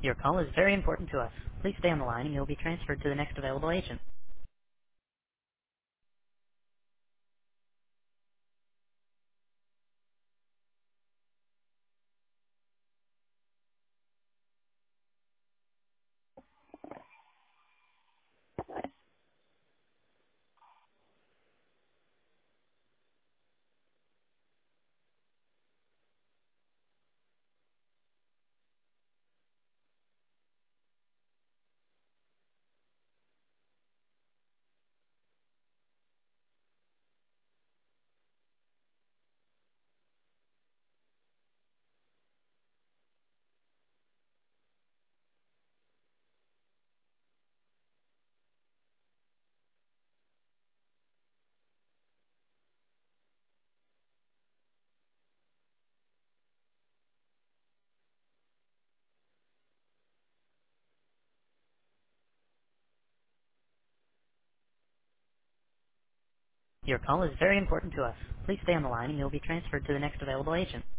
Your call is very important to us. Please stay on the line and you'll be transferred to the next available agent. Your call is very important to us. Please stay on the line and you'll be transferred to the next available agent.